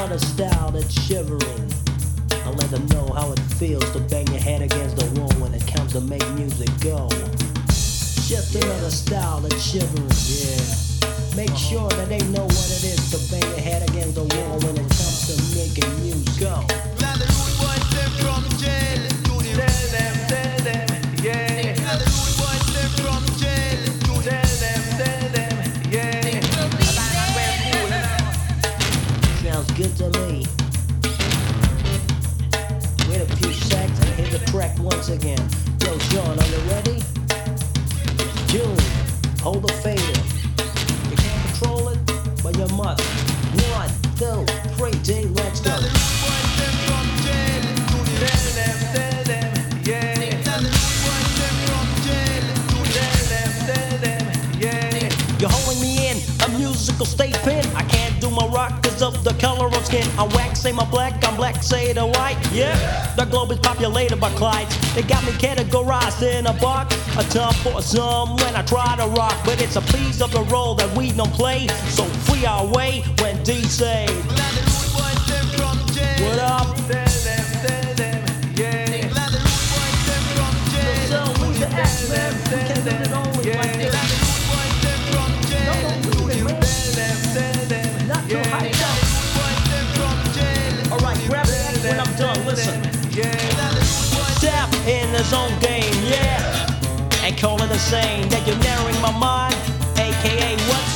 another style that's shivering. I let them know how it feels to bang your head against the wall when it comes to make music go. Just another style that's shivering, yeah. Make sure that they know what it is to bang your head against the wall when it comes to making music go. Now the rude boys them from jail to the tell them, yeah. Now the rude boys them from jail to tell them, yeah. Sounds good to me. Wait a few seconds and hit the track once again. Yo, Sean, are you ready? June, hold the fader. You can't control it, but you must. 1, 2, 3, D, let's go. Now the rude boys them from jail to the tell them, yeah. Now the rude boys them from jail to tell them, yeah. You're holding me in a musical state pin. I can't do my rock 'cause of the color of skin. I wax, say my black, I'm black, say the white. Yeah, the globe is populated by Clydes. They got me categorized in a box. A ton for some when I try to rock, but it's a piece of the role that we don't play. So free our way when D say, Now the rude boys them from jail. what up? Tell them, yeah. Now the rude boys them from jail. So who's the X, man? We can't do it always like this. Now the rude boys them from jail. No, leave it, man. Tell them, Not too yeah. high Now up. the rude boys them from jail. Alright, grab the X when I'm done, listen. Yeah. Now the rude boys Step in his own game, yeah. And call it the same that you're narrowing my mind, aka what's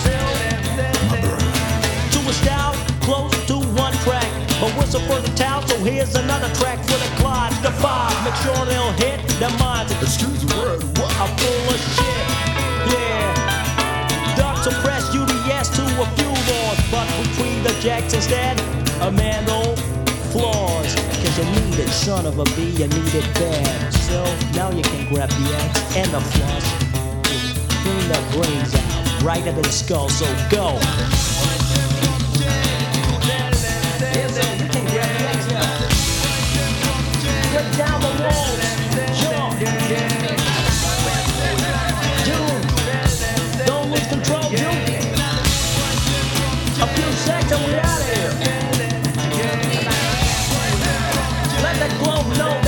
to a style close to one track. But whistle for the town, so here's another track for the Clydes, the 5. Make sure they'll hit their minds. Excuse the word, what? I'm full of shit, yeah. Duck suppress UDS to a few laws, but between the jacks instead, a man no flaws. Cause you need it, son of a B, you need it bad. So now you can grab the X and the floss, clean the brains out, right up in the skull, so go. Break down the walls, jump, June, don't lose control, June. A few seconds and we out of here. Let the globe know